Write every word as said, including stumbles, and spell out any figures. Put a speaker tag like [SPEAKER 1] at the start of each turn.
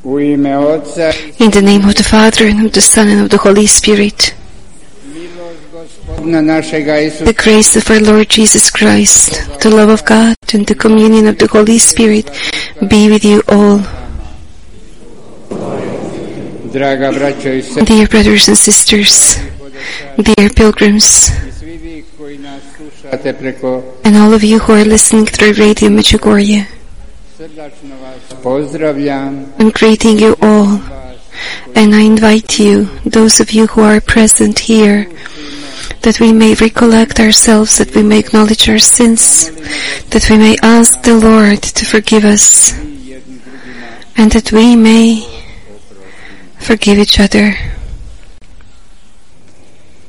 [SPEAKER 1] In
[SPEAKER 2] the name of the Father, and of the Son, and of the Holy Spirit. The grace of our Lord Jesus Christ, the love of God, and the communion of the Holy Spirit be with you all. Dear brothers and sisters, dear pilgrims, and all of you who are listening through Radio Medjugorje, I'm greeting you all, and I invite you, those of you who are present here, that we may recollect ourselves, that we may acknowledge our sins, that we may ask the Lord to forgive us, and that we may forgive each other.